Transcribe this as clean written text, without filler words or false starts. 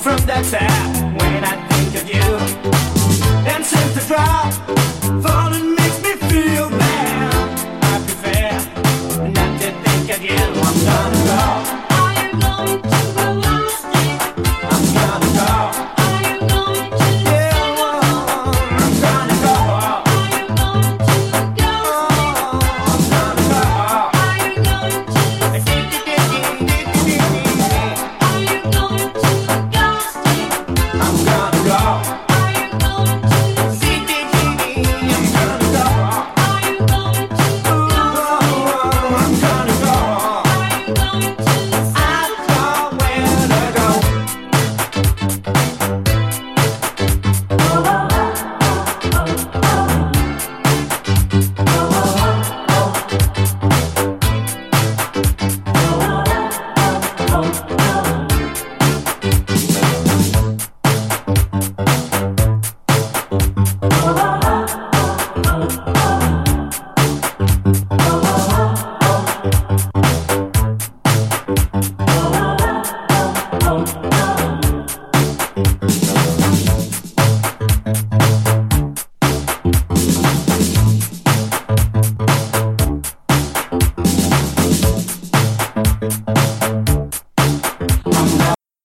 from the tap when I think of you. And since the drop, falling makes me feel bad. I prefer not to think of you. I'm gonna go. Are you going to go lasting? I'm gonna go. Are you going to Yeah, I'm gonna go. Are you going to go? I'm gonna go. Are you going to Are you going to go? I'm gonna go. Are you going to I'm gonna go. Are you going to I'm gonna go. Are you going to I know where to go.